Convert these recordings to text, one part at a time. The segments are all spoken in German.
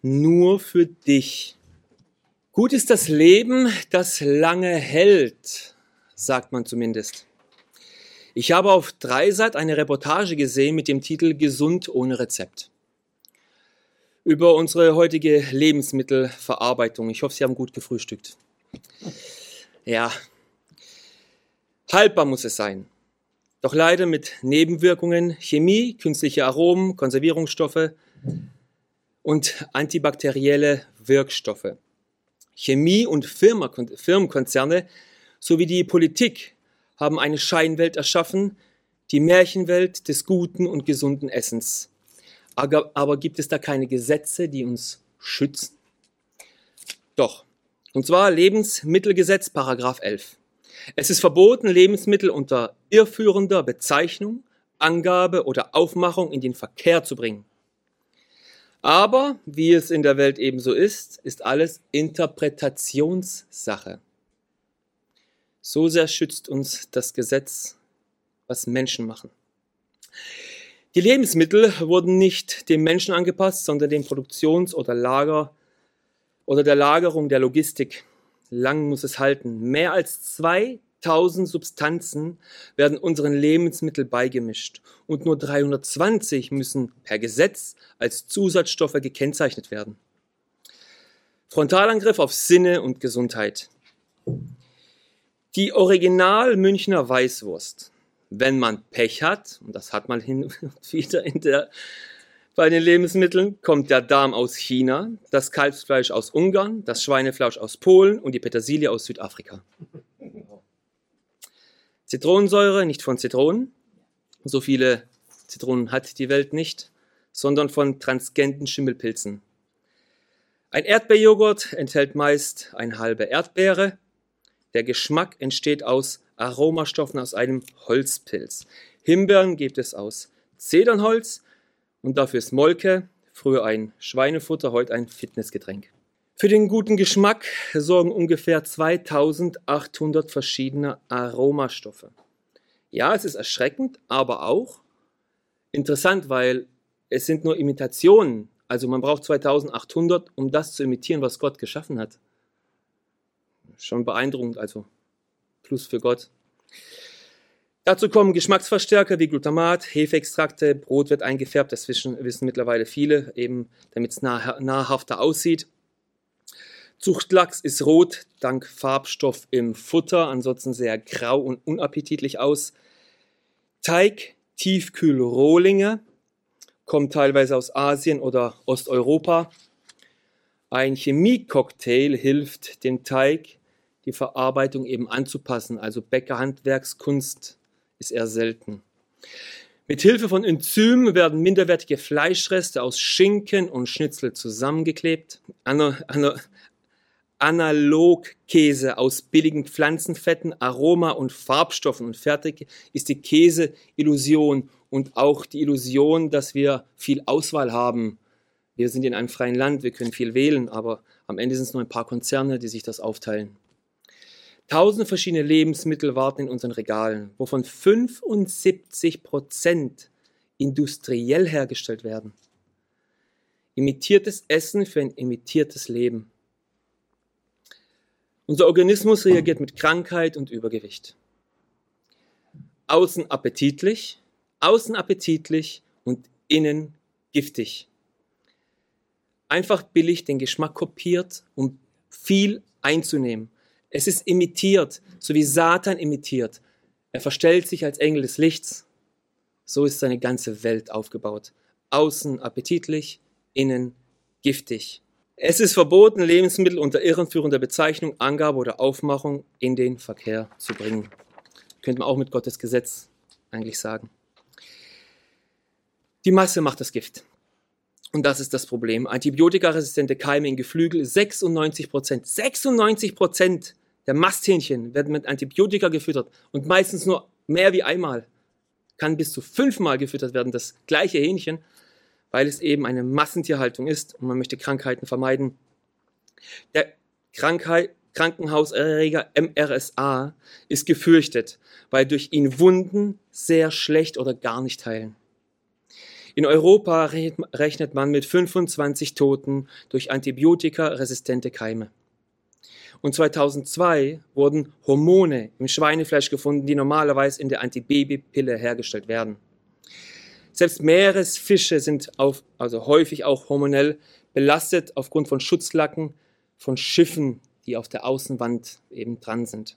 nur für dich. Gut ist das Leben, das lange hält, sagt man zumindest. Ich habe auf Dreisat eine Reportage gesehen mit dem Titel Gesund ohne Rezept. Über unsere heutige Lebensmittelverarbeitung. Ich hoffe, Sie haben gut gefrühstückt. Ja, haltbar muss es sein. Doch leider mit Nebenwirkungen, Chemie, künstliche Aromen, Konservierungsstoffe und antibakterielle Wirkstoffe. Chemie- und Firmenkonzerne sowie die Politik haben eine Scheinwelt erschaffen, die Märchenwelt des guten und gesunden Essens. Aber gibt es da keine Gesetze, die uns schützen? Doch, und zwar Lebensmittelgesetz, Paragraph 11. Es ist verboten, Lebensmittel unter irreführender Bezeichnung, Angabe oder Aufmachung in den Verkehr zu bringen. Aber, wie es in der Welt ebenso ist alles Interpretationssache. So sehr schützt uns das Gesetz, was Menschen machen. Die Lebensmittel wurden nicht dem Menschen angepasst, sondern dem Produktions- oder der Lagerung der Logistik. Lang muss es halten. Mehr als 2000 Substanzen werden unseren Lebensmitteln beigemischt und nur 320 müssen per Gesetz als Zusatzstoffe gekennzeichnet werden. Frontalangriff auf Sinne und Gesundheit. Die Original Münchner Weißwurst. Wenn man Pech hat, und das hat man hin und wieder bei den Lebensmitteln, kommt der Darm aus China, das Kalbsfleisch aus Ungarn, das Schweinefleisch aus Polen und die Petersilie aus Südafrika. Zitronensäure nicht von Zitronen, so viele Zitronen hat die Welt nicht, sondern von transgenten Schimmelpilzen. Ein Erdbeerjoghurt enthält meist eine halbe Erdbeere. Der Geschmack entsteht aus Aromastoffen aus einem Holzpilz. Himbeeren gibt es aus Zedernholz und dafür ist Molke, früher ein Schweinefutter, heute ein Fitnessgetränk. Für den guten Geschmack sorgen ungefähr 2800 verschiedene Aromastoffe. Ja, es ist erschreckend, aber auch interessant, weil es sind nur Imitationen. Also man braucht 2800, um das zu imitieren, was Gott geschaffen hat. Schon beeindruckend, also Plus für Gott. Dazu kommen Geschmacksverstärker wie Glutamat, Hefeextrakte, Brot wird eingefärbt, das wissen mittlerweile viele, eben damit es nahrhafter aussieht. Zuchtlachs ist rot, dank Farbstoff im Futter, ansonsten sehr grau und unappetitlich aus. Teig, Tiefkühlrohlinge, kommen teilweise aus Asien oder Osteuropa. Ein Chemiecocktail hilft dem Teig, die Verarbeitung eben anzupassen, also Bäckerhandwerkskunst ist eher selten. Mit Hilfe von Enzymen werden minderwertige Fleischreste aus Schinken und Schnitzel zusammengeklebt. Analogkäse aus billigen Pflanzenfetten, Aroma und Farbstoffen und fertig ist die Käseillusion und auch die Illusion, dass wir viel Auswahl haben. Wir sind in einem freien Land, wir können viel wählen, aber am Ende sind es nur ein paar Konzerne, die sich das aufteilen. Tausende verschiedene Lebensmittel warten in unseren Regalen, wovon 75% industriell hergestellt werden. Imitiertes Essen für ein imitiertes Leben. Unser Organismus reagiert mit Krankheit und Übergewicht. Außen appetitlich und innen giftig. Einfach billig den Geschmack kopiert, um viel einzunehmen. Es ist imitiert, so wie Satan imitiert. Er verstellt sich als Engel des Lichts. So ist seine ganze Welt aufgebaut. Außen appetitlich, innen giftig. Es ist verboten, Lebensmittel unter irreführender Bezeichnung, Angabe oder Aufmachung in den Verkehr zu bringen. Könnte man auch mit Gottes Gesetz eigentlich sagen. Die Masse macht das Gift. Und das ist das Problem. Antibiotikaresistente Keime in Geflügel, 96% der Masthähnchen werden mit Antibiotika gefüttert und meistens nur mehr wie einmal. Kann bis zu 5-mal gefüttert werden, das gleiche Hähnchen, weil es eben eine Massentierhaltung ist und man möchte Krankheiten vermeiden. Der Krankenhauserreger MRSA ist gefürchtet, weil durch ihn Wunden sehr schlecht oder gar nicht heilen. In Europa rechnet man mit 25 Toten durch antibiotikaresistente Keime. Und 2002 wurden Hormone im Schweinefleisch gefunden, die normalerweise in der Antibabypille hergestellt werden. Selbst Meeresfische sind häufig auch hormonell belastet aufgrund von Schutzlacken von Schiffen, die auf der Außenwand eben dran sind.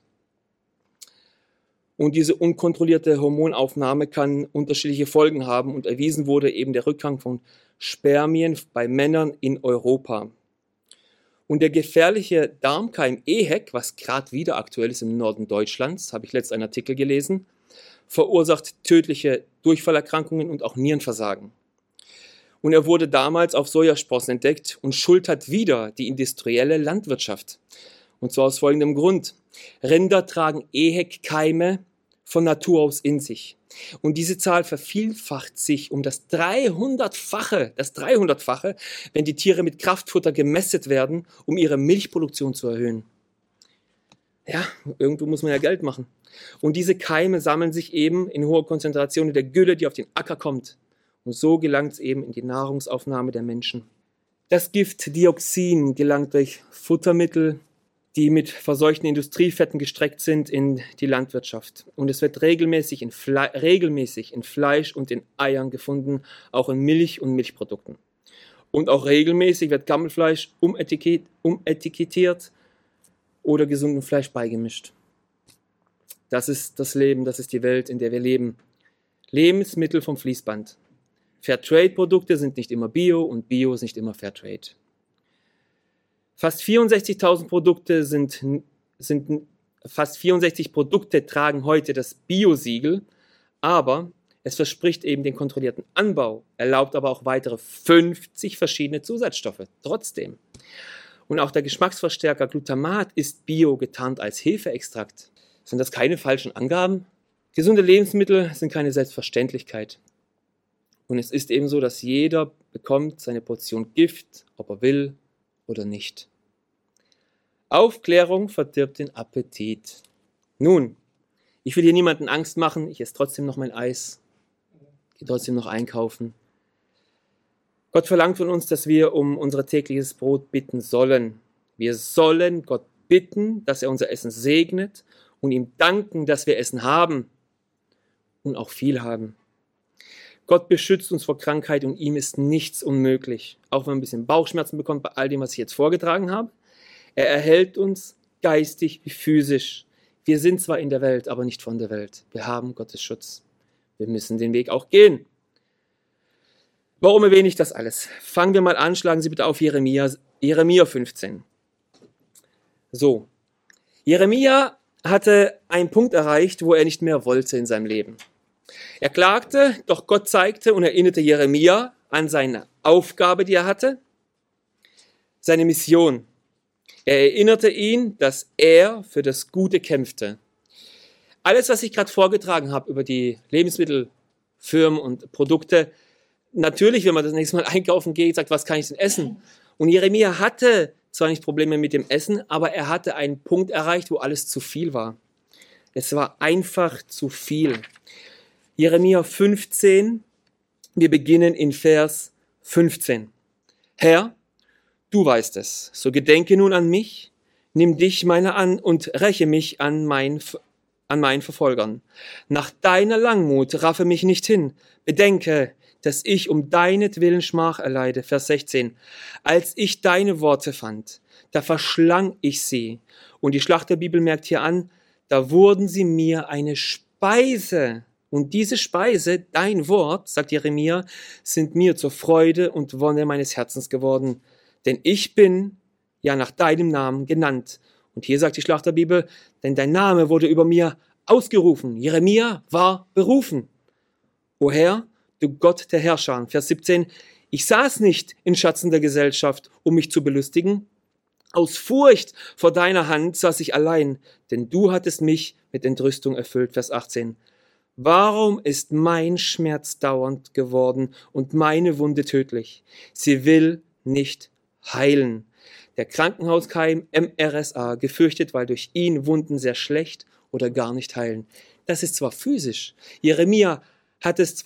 Und diese unkontrollierte Hormonaufnahme kann unterschiedliche Folgen haben und erwiesen wurde eben der Rückgang von Spermien bei Männern in Europa. Und der gefährliche Darmkeim EHEC, was gerade wieder aktuell ist im Norden Deutschlands, habe ich letztens einen Artikel gelesen, verursacht tödliche Durchfallerkrankungen und auch Nierenversagen. Und er wurde damals auf Sojasprossen entdeckt und Schuld hat wieder die industrielle Landwirtschaft. Und zwar aus folgendem Grund. Rinder tragen EHEC-Keime von Natur aus in sich. Und diese Zahl vervielfacht sich um das 300-fache, wenn die Tiere mit Kraftfutter gemästet werden, um ihre Milchproduktion zu erhöhen. Ja, irgendwo muss man ja Geld machen. Und diese Keime sammeln sich eben in hoher Konzentration in der Gülle, die auf den Acker kommt. Und so gelangt es eben in die Nahrungsaufnahme der Menschen. Das Gift Dioxin gelangt durch Futtermittel, die mit verseuchten Industriefetten gestreckt sind, in die Landwirtschaft. Und es wird regelmäßig in Fleisch und in Eiern gefunden, auch in Milch und Milchprodukten. Und auch regelmäßig wird Gammelfleisch umetikettiert oder gesundem Fleisch beigemischt. Das ist das Leben, das ist die Welt, in der wir leben. Lebensmittel vom Fließband. Fairtrade-Produkte sind nicht immer Bio und Bio ist nicht immer Fairtrade. Fast 64.000 Produkte tragen heute das Bio-Siegel, aber es verspricht eben den kontrollierten Anbau, erlaubt aber auch weitere 50 verschiedene Zusatzstoffe, trotzdem. Und auch der Geschmacksverstärker Glutamat ist Bio, getarnt als Hefeextrakt. Sind das keine falschen Angaben? Gesunde Lebensmittel sind keine Selbstverständlichkeit. Und es ist eben so, dass jeder bekommt seine Portion Gift, ob er will oder nicht. Aufklärung verdirbt den Appetit. Nun, ich will hier niemanden Angst machen, ich esse trotzdem noch mein Eis, gehe trotzdem noch einkaufen. Gott verlangt von uns, dass wir um unser tägliches Brot bitten sollen. Wir sollen Gott bitten, dass er unser Essen segnet und ihm danken, dass wir Essen haben und auch viel haben. Gott beschützt uns vor Krankheit und ihm ist nichts unmöglich. Auch wenn man ein bisschen Bauchschmerzen bekommt bei all dem, was ich jetzt vorgetragen habe. Er erhält uns geistig wie physisch. Wir sind zwar in der Welt, aber nicht von der Welt. Wir haben Gottes Schutz. Wir müssen den Weg auch gehen. Warum erwähne ich das alles? Fangen wir mal an, schlagen Sie bitte auf Jeremia 15. So, Jeremia hatte einen Punkt erreicht, wo er nicht mehr wollte in seinem Leben. Er klagte, doch Gott zeigte und erinnerte Jeremia an seine Aufgabe, die er hatte, seine Mission. Er erinnerte ihn, dass er für das Gute kämpfte. Alles, was ich gerade vorgetragen habe über die Lebensmittelfirmen und Produkte, natürlich, wenn man das nächste Mal einkaufen geht, sagt, was kann ich denn essen? Und Jeremia hatte zwar nicht Probleme mit dem Essen, aber er hatte einen Punkt erreicht, wo alles zu viel war. Es war einfach zu viel. Jeremia 15, wir beginnen in Vers 15. Herr, du weißt es, so gedenke nun an mich, nimm dich meiner an und räche mich an meinen Verfolgern. Nach deiner Langmut raffe mich nicht hin, bedenke, dass ich um deinetwillen Schmach erleide. Vers 16. Als ich deine Worte fand, da verschlang ich sie. Und die Schlachterbibel merkt hier an, da wurden sie mir eine Speise. Und diese Speise, dein Wort, sagt Jeremia, sind mir zur Freude und Wonne meines Herzens geworden. Denn ich bin ja nach deinem Namen genannt. Und hier sagt die Schlachterbibel, denn dein Name wurde über mir ausgerufen. Jeremia war berufen. O Herr, du Gott der Herrscher. Vers 17, ich saß nicht in schatzender Gesellschaft, um mich zu belustigen. Aus Furcht vor deiner Hand saß ich allein, denn du hattest mich mit Entrüstung erfüllt. Vers 18, warum ist mein Schmerz dauernd geworden und meine Wunde tödlich? Sie will nicht heilen. Der Krankenhauskeim MRSA, gefürchtet, weil durch ihn Wunden sehr schlecht oder gar nicht heilen. Das ist zwar physisch. Jeremia hat es zwar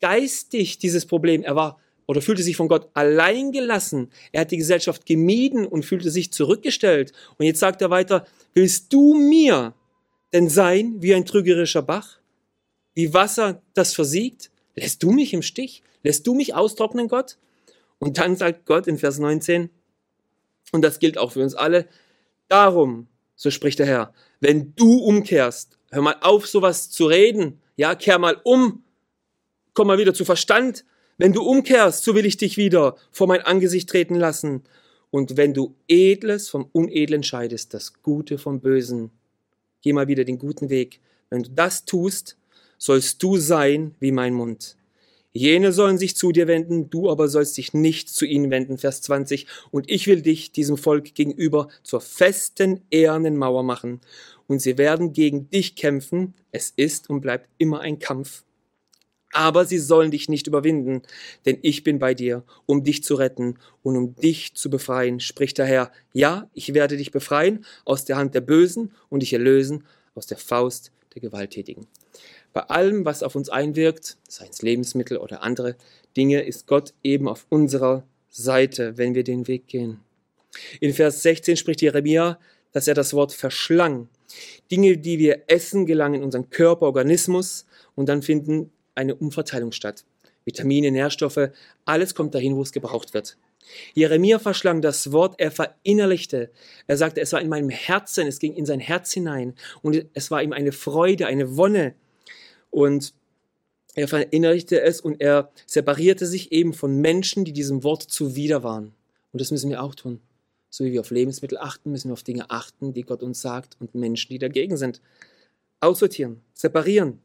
geistig dieses Problem. Er war oder fühlte sich von Gott allein gelassen. Er hat die Gesellschaft gemieden und fühlte sich zurückgestellt. Und jetzt sagt er weiter, willst du mir denn sein wie ein trügerischer Bach? Wie Wasser, das versiegt? Lässt du mich im Stich? Lässt du mich austrocknen, Gott? Und dann sagt Gott in Vers 19, und das gilt auch für uns alle, darum, so spricht der Herr, wenn du umkehrst, hör mal auf, sowas zu reden, ja, kehr mal um, komm mal wieder zu Verstand. Wenn du umkehrst, so will ich dich wieder vor mein Angesicht treten lassen. Und wenn du Edles vom Unedlen scheidest, das Gute vom Bösen, geh mal wieder den guten Weg. Wenn du das tust, sollst du sein wie mein Mund. Jene sollen sich zu dir wenden, du aber sollst dich nicht zu ihnen wenden. Vers 20. Und ich will dich, diesem Volk gegenüber, zur festen, ehernen Mauer machen. Und sie werden gegen dich kämpfen. Es ist und bleibt immer ein Kampf. Aber sie sollen dich nicht überwinden, denn ich bin bei dir, um dich zu retten und um dich zu befreien, spricht der Herr. Ja, ich werde dich befreien aus der Hand der Bösen und dich erlösen aus der Faust der Gewalttätigen. Bei allem, was auf uns einwirkt, sei es Lebensmittel oder andere Dinge, ist Gott eben auf unserer Seite, wenn wir den Weg gehen. In Vers 16 spricht Jeremia, dass er das Wort verschlang. Dinge, die wir essen, gelangen in unseren Körper, Organismus und dann finden eine Umverteilung statt. Vitamine, Nährstoffe, alles kommt dahin, wo es gebraucht wird. Jeremia verschlang das Wort, er verinnerlichte. Er sagte, es war in meinem Herzen, es ging in sein Herz hinein und es war ihm eine Freude, eine Wonne. Und er verinnerlichte es und er separierte sich eben von Menschen, die diesem Wort zuwider waren. Und das müssen wir auch tun. So wie wir auf Lebensmittel achten, müssen wir auf Dinge achten, die Gott uns sagt und Menschen, die dagegen sind. Aussortieren, separieren.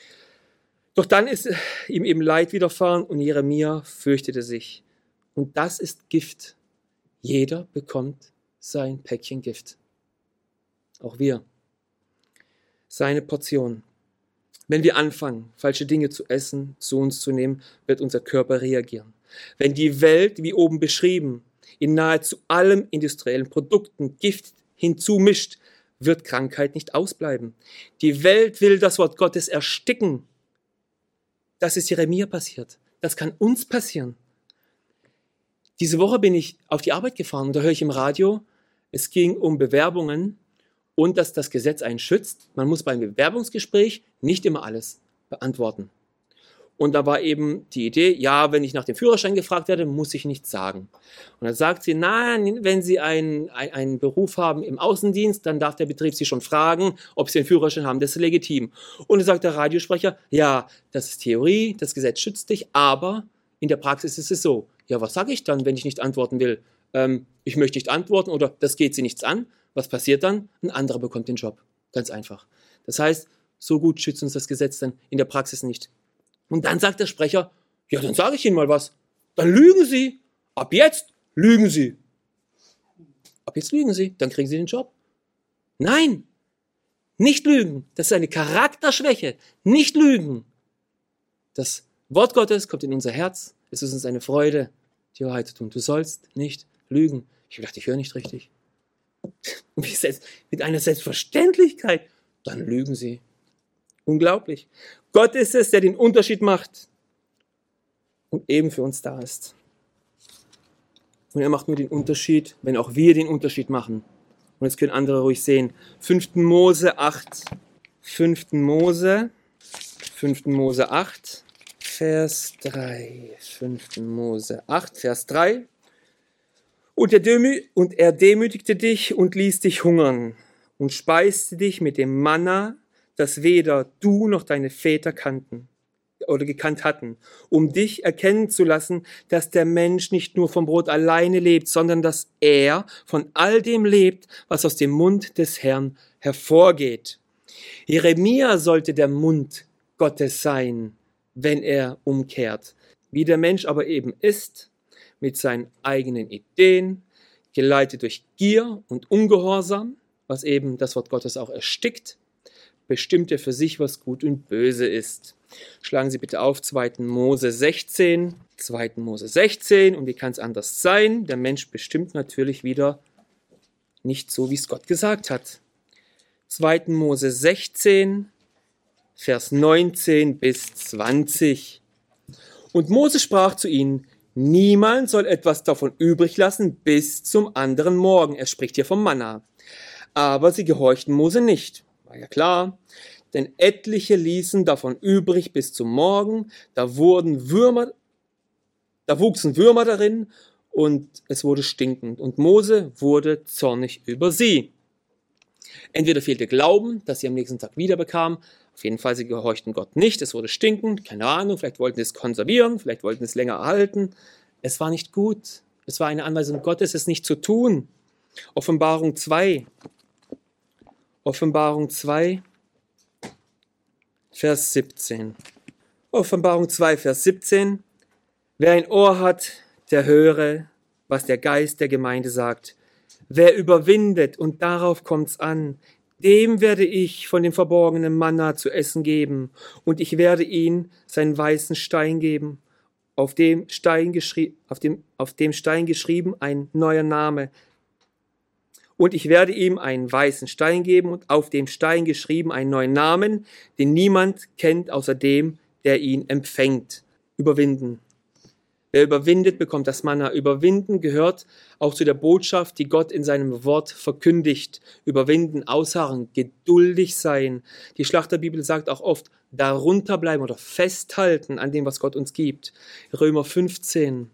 Doch dann ist ihm eben Leid widerfahren und Jeremia fürchtete sich. Und das ist Gift. Jeder bekommt sein Päckchen Gift. Auch wir. Seine Portion. Wenn wir anfangen, falsche Dinge zu essen, zu uns zu nehmen, wird unser Körper reagieren. Wenn die Welt, wie oben beschrieben, in nahezu allen industriellen Produkten Gift hinzumischt, wird Krankheit nicht ausbleiben. Die Welt will das Wort Gottes ersticken. Das ist Jeremia passiert. Das kann uns passieren. Diese Woche bin ich auf die Arbeit gefahren und da höre ich im Radio, es ging um Bewerbungen und dass das Gesetz einen schützt. Man muss beim Bewerbungsgespräch nicht immer alles beantworten. Und da war eben die Idee, ja, wenn ich nach dem Führerschein gefragt werde, muss ich nichts sagen. Und dann sagt sie, nein, wenn Sie einen Beruf haben im Außendienst, dann darf der Betrieb Sie schon fragen, ob Sie einen Führerschein haben, das ist legitim. Und dann sagt der Radiosprecher, ja, das ist Theorie, das Gesetz schützt dich, aber in der Praxis ist es so. Ja, was sage ich dann, wenn ich nicht antworten will? Ich möchte nicht antworten oder das geht Sie nichts an. Was passiert dann? Ein anderer bekommt den Job. Ganz einfach. Das heißt, so gut schützt uns das Gesetz dann in der Praxis nicht. Und dann sagt der Sprecher, ja, dann sage ich Ihnen mal was. Dann lügen Sie. Ab jetzt lügen Sie. Ab jetzt lügen Sie, dann kriegen Sie den Job. Nein, nicht lügen. Das ist eine Charakterschwäche. Nicht lügen. Das Wort Gottes kommt in unser Herz. Es ist uns eine Freude, die Wahrheit zu tun. Du sollst nicht lügen. Ich dachte, ich höre nicht richtig. Mit einer Selbstverständlichkeit. Dann lügen Sie. Unglaublich. Gott ist es, der den Unterschied macht und eben für uns da ist. Und er macht nur den Unterschied, wenn auch wir den Unterschied machen. Und jetzt können andere ruhig sehen. 5. Mose 8. 5. Mose 8, Vers 3. 5. Mose 8, Vers 3. Und er demütigte dich und ließ dich hungern und speiste dich mit dem Manna, das weder du noch deine Väter kannten oder gekannt hatten, um dich erkennen zu lassen, dass der Mensch nicht nur vom Brot alleine lebt, sondern dass er von all dem lebt, was aus dem Mund des Herrn hervorgeht. Jeremia sollte der Mund Gottes sein, wenn er umkehrt. Wie der Mensch aber eben ist, mit seinen eigenen Ideen, geleitet durch Gier und Ungehorsam, was eben das Wort Gottes auch erstickt, bestimmt er für sich, was gut und böse ist. Schlagen Sie bitte auf 2. Mose 16. 2. Mose 16. Und wie kann es anders sein? Der Mensch bestimmt natürlich wieder nicht so, wie es Gott gesagt hat. 2. Mose 16, Vers 19 bis 20. Und Mose sprach zu ihnen, niemand soll etwas davon übrig lassen bis zum anderen Morgen. Er spricht hier vom Manna. Aber sie gehorchten Mose nicht. War ja klar. Denn etliche ließen davon übrig bis zum Morgen. Da wuchsen Würmer darin und es wurde stinkend. Und Mose wurde zornig über sie. Entweder fehlte Glauben, dass sie am nächsten Tag wiederbekamen. Auf jeden Fall, sie gehorchten Gott nicht. Es wurde stinkend, keine Ahnung. Vielleicht wollten sie es konservieren, vielleicht wollten sie es länger erhalten. Es war nicht gut. Es war eine Anweisung Gottes, es nicht zu tun. Offenbarung 2, Vers 17. Offenbarung 2, Vers 17. Wer ein Ohr hat, der höre, was der Geist der Gemeinde sagt. Wer überwindet, und darauf kommt's an, dem werde ich von dem verborgenen Manna zu essen geben, und ich werde ihm seinen weißen Stein geben, auf dem Stein geschrieben ein neuer Name. Und ich werde ihm einen weißen Stein geben und auf dem Stein geschrieben einen neuen Namen, den niemand kennt außer dem, der ihn empfängt. Überwinden. Wer überwindet, bekommt das Manna. Überwinden gehört auch zu der Botschaft, die Gott in seinem Wort verkündigt. Überwinden, ausharren, geduldig sein. Die Schlachterbibel sagt auch oft, darunter bleiben oder festhalten an dem, was Gott uns gibt. Römer 15,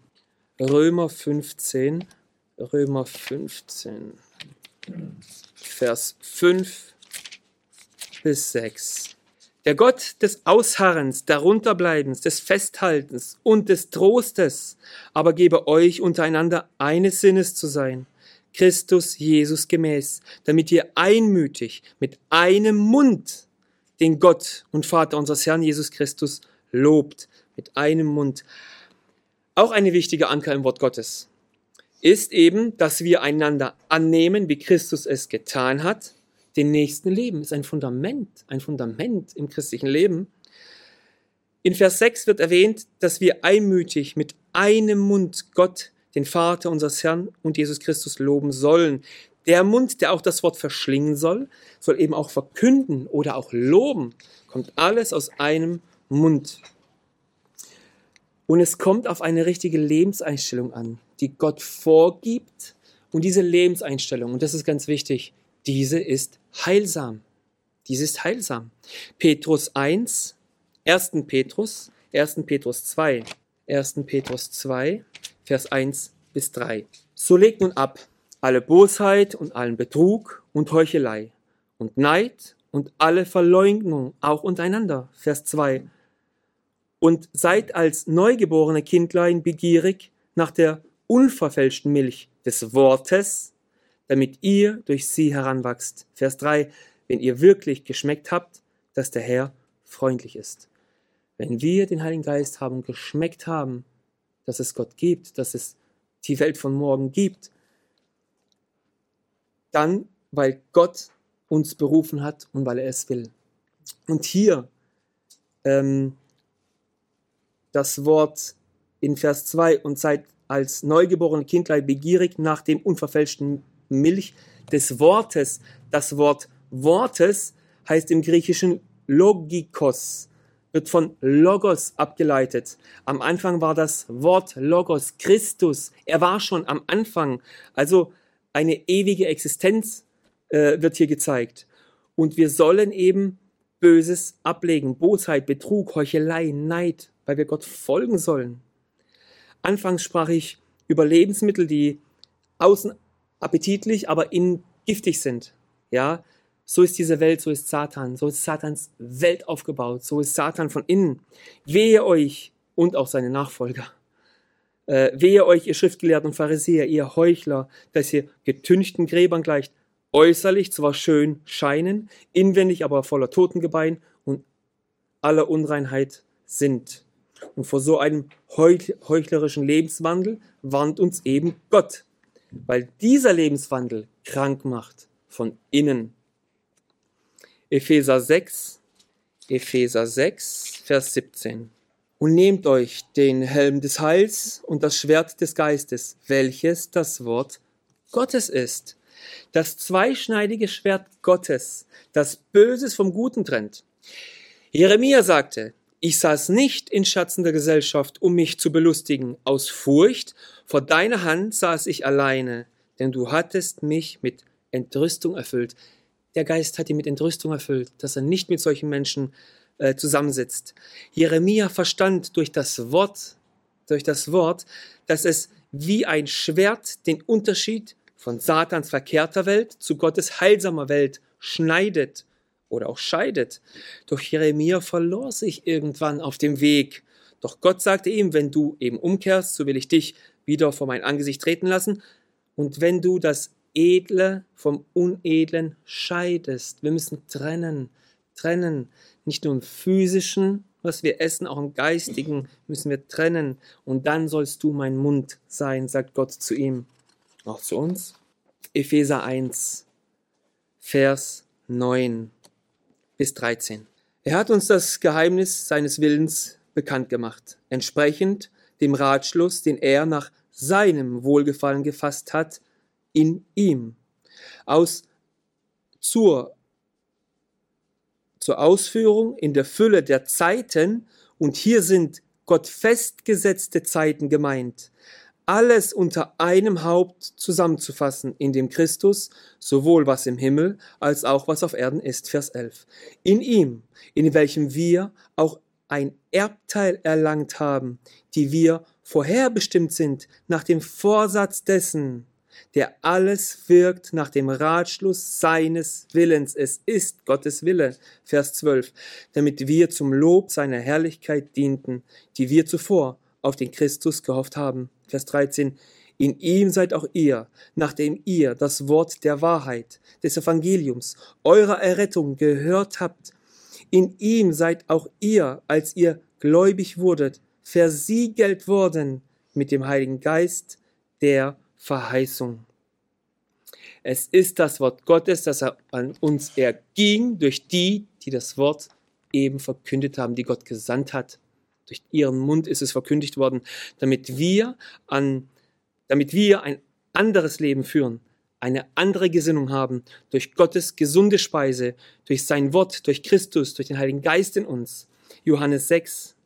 Vers 5 bis 6. Der Gott des Ausharrens, Darunterbleibens, des Festhaltens und des Trostes, aber gebe euch untereinander eines Sinnes zu sein, Christus Jesus gemäß, damit ihr einmütig mit einem Mund den Gott und Vater unseres Herrn Jesus Christus lobt, mit einem Mund. Auch eine wichtige Anker im Wort Gottes ist eben, dass wir einander annehmen, wie Christus es getan hat. Den nächsten Leben ist ein Fundament im christlichen Leben. In Vers 6 wird erwähnt, dass wir einmütig mit einem Mund Gott, den Vater unseres Herrn und Jesus Christus loben sollen. Der Mund, der auch das Wort verschlingen soll eben auch verkünden oder auch loben. Kommt alles aus einem Mund. Und es kommt auf eine richtige Lebenseinstellung an, die Gott vorgibt. Und diese Lebenseinstellung, und das ist ganz wichtig, diese ist heilsam. Petrus 1, 1. Petrus 2, Vers 1 bis 3. So legt nun ab alle Bosheit und allen Betrug und Heuchelei und Neid und alle Verleugnung, auch untereinander. Vers 2. Und seid als neugeborene Kindlein begierig nach der unverfälschten Milch des Wortes, damit ihr durch sie heranwachst. Vers 3, wenn ihr wirklich geschmeckt habt, dass der Herr freundlich ist. Wenn wir den Heiligen Geist haben und geschmeckt haben, dass es Gott gibt, dass es die Welt von morgen gibt, dann, weil Gott uns berufen hat und weil er es will. Und hier das Wort in Vers 2, und seid als neugeborene Kindlein begierig nach dem unverfälschten Milch des Wortes. Das Wort Wortes heißt im Griechischen Logikos, wird von Logos abgeleitet. Am Anfang war das Wort Logos, Christus. Er war schon am Anfang. Also eine ewige Existenz wird hier gezeigt. Und wir sollen eben Böses ablegen, Bosheit, Betrug, Heuchelei, Neid, weil wir Gott folgen sollen. Anfangs sprach ich über Lebensmittel, die außen appetitlich, aber innen giftig sind. Ja, so ist diese Welt, so ist Satan, so ist Satans Welt aufgebaut, so ist Satan von innen. Wehe euch und auch seine Nachfolger. Wehe euch, ihr Schriftgelehrten und Pharisäer, ihr Heuchler, dass ihr getünchten Gräbern gleicht, äußerlich zwar schön scheinen, inwendig aber voller Totengebein und aller Unreinheit sind. Und vor so einem heuchlerischen Lebenswandel warnt uns eben Gott, weil dieser Lebenswandel krank macht von innen. Epheser 6, Vers 17. Und nehmt euch den Helm des Heils und das Schwert des Geistes, welches das Wort Gottes ist. Das zweischneidige Schwert Gottes, das Böses vom Guten trennt. Jeremia sagte, Ich saß nicht in schatzender Gesellschaft, um mich zu belustigen. Aus Furcht vor deiner Hand saß ich alleine, denn du hattest mich mit Entrüstung erfüllt. Der Geist hat ihn mit Entrüstung erfüllt, dass er nicht mit solchen Menschen zusammensitzt. Jeremia verstand durch das Wort, dass es wie ein Schwert den Unterschied von Satans verkehrter Welt zu Gottes heilsamer Welt schneidet oder auch scheidet. Doch Jeremia verlor sich irgendwann auf dem Weg. Doch Gott sagte ihm, wenn du eben umkehrst, so will ich dich wieder vor mein Angesicht treten lassen. Und wenn du das Edle vom Unedlen scheidest, wir müssen trennen, nicht nur im Physischen, was wir essen, auch im Geistigen müssen wir trennen. Und dann sollst du mein Mund sein, sagt Gott zu ihm. Auch zu uns. Epheser 1, Vers 9 bis 13. Er hat uns das Geheimnis seines Willens bekannt gemacht, entsprechend dem Ratschluss, den er nach seinem Wohlgefallen gefasst hat, in ihm. Zur Ausführung in der Fülle der Zeiten, und hier sind Gott festgesetzte Zeiten gemeint, alles unter einem Haupt zusammenzufassen, in dem Christus, sowohl was im Himmel als auch was auf Erden ist. Vers 11. In ihm, in welchem wir auch ein Erbteil erlangt haben, die wir vorherbestimmt sind nach dem Vorsatz dessen, der alles wirkt nach dem Ratschluss seines Willens. Es ist Gottes Wille. Vers 12. Damit wir zum Lob seiner Herrlichkeit dienten, die wir zuvor auf den Christus gehofft haben. Vers 13. In ihm seid auch ihr, nachdem ihr das Wort der Wahrheit, des Evangeliums, eurer Errettung gehört habt. In ihm seid auch ihr, als ihr gläubig wurdet, versiegelt worden mit dem Heiligen Geist der Verheißung. Es ist das Wort Gottes, das er an uns erging, durch die das Wort eben verkündet haben, die Gott gesandt hat. Durch ihren Mund ist es verkündigt worden, damit wir ein anderes Leben führen, eine andere Gesinnung haben, durch Gottes gesunde Speise, durch sein Wort, durch Christus, durch den Heiligen Geist in uns. Johannes 6,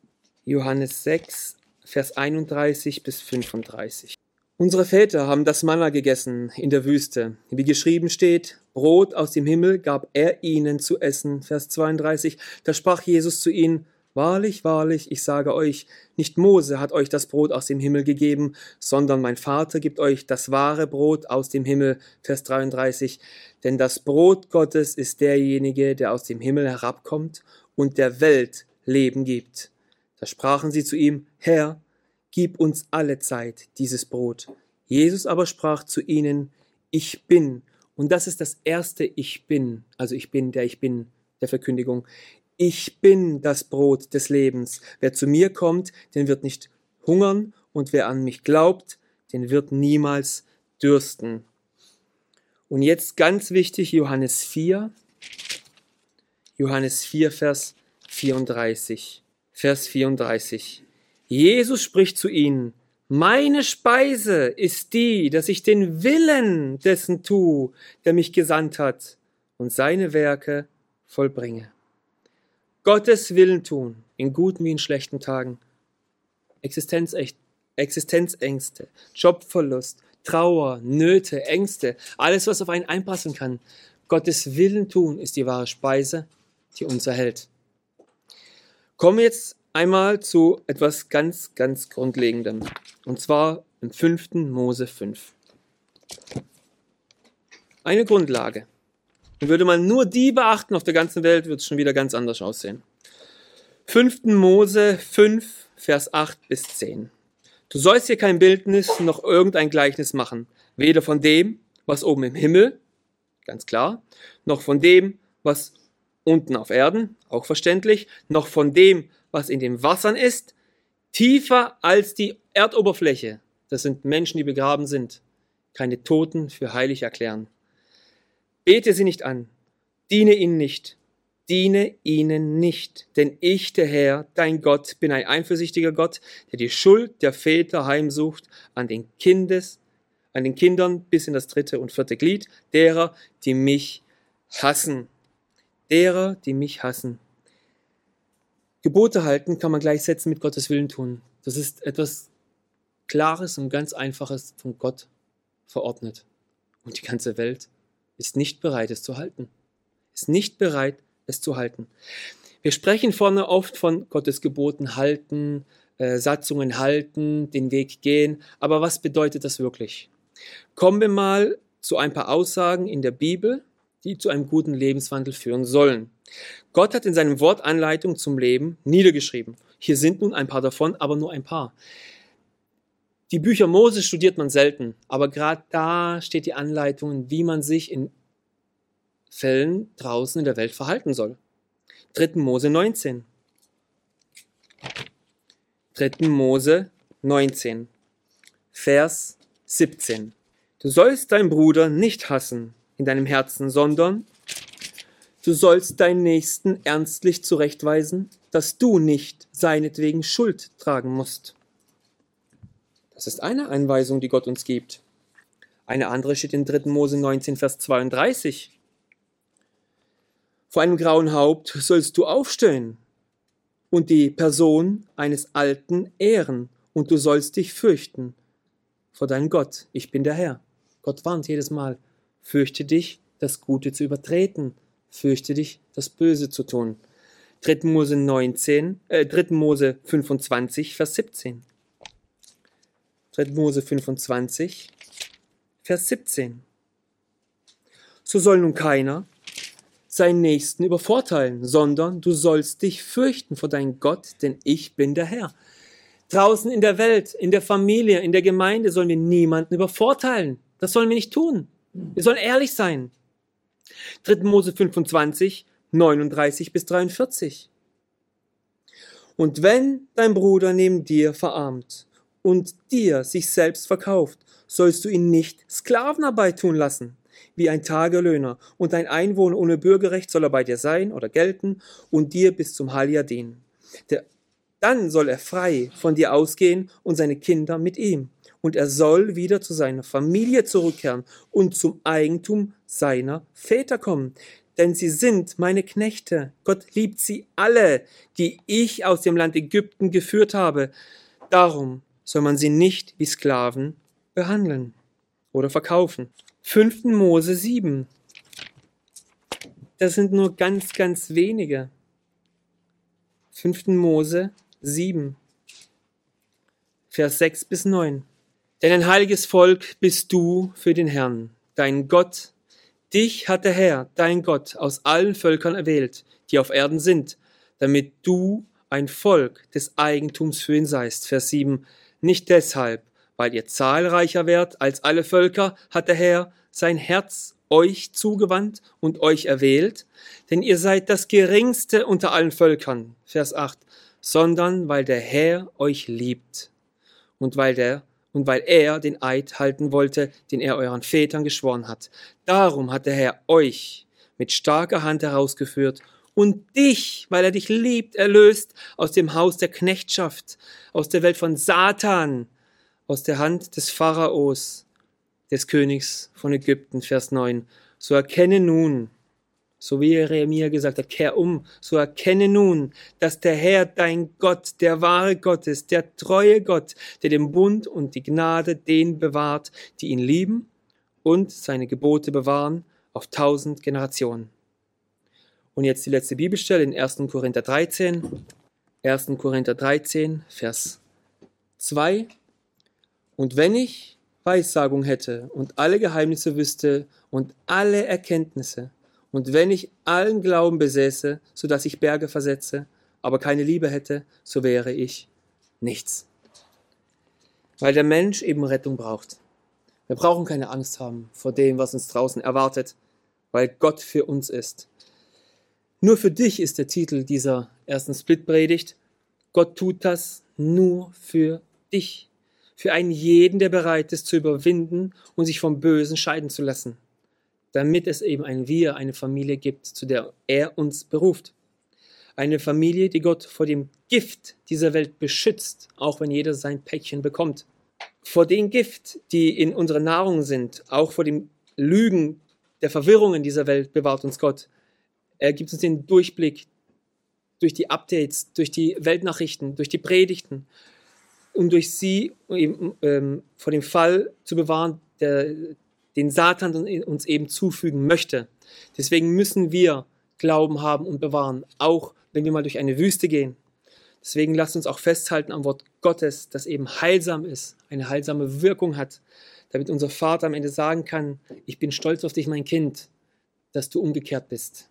Vers 31 bis 35. Unsere Väter haben das Manna gegessen in der Wüste. Wie geschrieben steht, Brot aus dem Himmel gab er ihnen zu essen. Vers 32, da sprach Jesus zu ihnen, wahrlich, wahrlich, ich sage euch, nicht Mose hat euch das Brot aus dem Himmel gegeben, sondern mein Vater gibt euch das wahre Brot aus dem Himmel. Vers 33, denn das Brot Gottes ist derjenige, der aus dem Himmel herabkommt und der Welt Leben gibt. Da sprachen sie zu ihm, Herr, gib uns alle Zeit dieses Brot. Jesus aber sprach zu ihnen, ich bin. Und das ist das erste Ich bin. Also ich bin der Verkündigung. Ich bin das Brot des Lebens. Wer zu mir kommt, den wird nicht hungern. Und wer an mich glaubt, den wird niemals dürsten. Und jetzt ganz wichtig, Johannes 4, Vers 34. Vers 34. Jesus spricht zu ihnen, meine Speise ist die, dass ich den Willen dessen tue, der mich gesandt hat und seine Werke vollbringe. Gottes Willen tun, in guten wie in schlechten Tagen. Existenzängste, Jobverlust, Trauer, Nöte, Ängste, alles, was auf einen einpassen kann. Gottes Willen tun ist die wahre Speise, die uns erhält. Kommen wir jetzt einmal zu etwas ganz, ganz Grundlegendem. Und zwar im 5. Mose 5. Eine Grundlage. Und würde man nur die beachten auf der ganzen Welt, wird es schon wieder ganz anders aussehen. 5. Mose 5, Vers 8 bis 10. Du sollst hier kein Bildnis noch irgendein Gleichnis machen, weder von dem, was oben im Himmel, ganz klar, noch von dem, was unten auf Erden, auch verständlich, noch von dem, was in den Wassern ist, tiefer als die Erdoberfläche. Das sind Menschen, die begraben sind. Keine Toten für heilig erklären. Bete sie nicht an, diene ihnen nicht, denn ich, der Herr, dein Gott, bin ein eifersüchtiger Gott, der die Schuld der Väter heimsucht an den Kindern bis in das 3. und 4. Glied, derer, die mich hassen. Gebote halten kann man gleichsetzen mit Gottes Willen tun. Das ist etwas Klares und ganz Einfaches von Gott verordnet. Und die ganze Welt ist nicht bereit, es zu halten. Ist nicht bereit, es zu halten. Wir sprechen vorne oft von Gottes Geboten halten, Satzungen halten, den Weg gehen. Aber was bedeutet das wirklich? Kommen wir mal zu ein paar Aussagen in der Bibel, die zu einem guten Lebenswandel führen sollen. Gott hat in seinem Wort Anleitung zum Leben niedergeschrieben. Hier sind nun ein paar davon, aber nur ein paar. Die Bücher Mose studiert man selten, aber gerade da steht die Anleitung, wie man sich in Fällen draußen in der Welt verhalten soll. 3. Mose 19. 3. Mose 19, Vers 17. Du sollst deinen Bruder nicht hassen in deinem Herzen, sondern du sollst deinen Nächsten ernstlich zurechtweisen, dass du nicht seinetwegen Schuld tragen musst. Das ist eine Anweisung, die Gott uns gibt. Eine andere steht in 3. Mose 19, Vers 32. Vor einem grauen Haupt sollst du aufstehen und die Person eines Alten ehren, und du sollst dich fürchten vor deinem Gott. Ich bin der Herr. Gott warnt jedes Mal, fürchte dich, das Gute zu übertreten, fürchte dich, das Böse zu tun. 3. Mose 25, Vers 17. 3. Mose 25, Vers 17. So soll nun keiner seinen Nächsten übervorteilen, sondern du sollst dich fürchten vor deinem Gott, denn ich bin der Herr. Draußen in der Welt, in der Familie, in der Gemeinde sollen wir niemanden übervorteilen. Das sollen wir nicht tun. Wir sollen ehrlich sein. 3. Mose 25, 39 bis 43. Und wenn dein Bruder neben dir verarmt und dir sich selbst verkauft, sollst du ihn nicht Sklavenarbeit tun lassen, wie ein Tagelöhner, und ein Einwohner ohne Bürgerrecht soll er bei dir sein oder gelten und dir bis zum Halbjahr dienen. Dann soll er frei von dir ausgehen und seine Kinder mit ihm. Und er soll wieder zu seiner Familie zurückkehren und zum Eigentum seiner Väter kommen. Denn sie sind meine Knechte. Gott liebt sie alle, die ich aus dem Land Ägypten geführt habe. Darum soll man sie nicht wie Sklaven behandeln oder verkaufen. 5. Mose 7. Das sind nur ganz, ganz wenige. 5. Mose 7, Vers 6 bis 9. Denn ein heiliges Volk bist du für den Herrn, dein Gott. Dich hat der Herr, dein Gott, aus allen Völkern erwählt, die auf Erden sind, damit du ein Volk des Eigentums für ihn seist. Vers 7. Nicht deshalb, weil ihr zahlreicher wärt als alle Völker, hat der Herr sein Herz euch zugewandt und euch erwählt, denn ihr seid das geringste unter allen Völkern. Vers 8. Sondern weil der Herr euch liebt und weil er den Eid halten wollte, den er euren Vätern geschworen hat. Darum hat der Herr euch mit starker Hand herausgeführt und dich, weil er dich liebt, erlöst aus dem Haus der Knechtschaft, aus der Welt von Satan, aus der Hand des Pharaos, des Königs von Ägypten. Vers 9. So erkenne nun, so wie Jeremia gesagt hat, kehr um, so erkenne nun, dass der Herr dein Gott, der wahre Gott ist, der treue Gott, der den Bund und die Gnade denen bewahrt, die ihn lieben und seine Gebote bewahren auf 1000 Generationen. Und jetzt die letzte Bibelstelle in 1. Korinther 13. 1. Korinther 13, Vers 2. Und wenn ich Weissagung hätte und alle Geheimnisse wüsste und alle Erkenntnisse, und wenn ich allen Glauben besäße, so dass ich Berge versetze, aber keine Liebe hätte, so wäre ich nichts. Weil der Mensch eben Rettung braucht. Wir brauchen keine Angst haben vor dem, was uns draußen erwartet, weil Gott für uns ist. Nur für dich ist der Titel dieser ersten Splitpredigt. Gott tut das nur für dich. Für einen jeden, der bereit ist zu überwinden und sich vom Bösen scheiden zu lassen. Damit es eben eine Familie gibt, zu der er uns beruft. Eine Familie, die Gott vor dem Gift dieser Welt beschützt, auch wenn jeder sein Päckchen bekommt. Vor dem Gift, die in unserer Nahrung sind, auch vor dem Lügen der Verwirrungen dieser Welt bewahrt uns Gott. Er gibt uns den Durchblick, durch die Updates, durch die Weltnachrichten, durch die Predigten, um durch sie vor dem Fall zu bewahren, den Satan uns eben zufügen möchte. Deswegen müssen wir Glauben haben und bewahren, auch wenn wir mal durch eine Wüste gehen. Deswegen lasst uns auch festhalten am Wort Gottes, das eben heilsam ist, eine heilsame Wirkung hat, damit unser Vater am Ende sagen kann, ich bin stolz auf dich, mein Kind, dass du umgekehrt bist.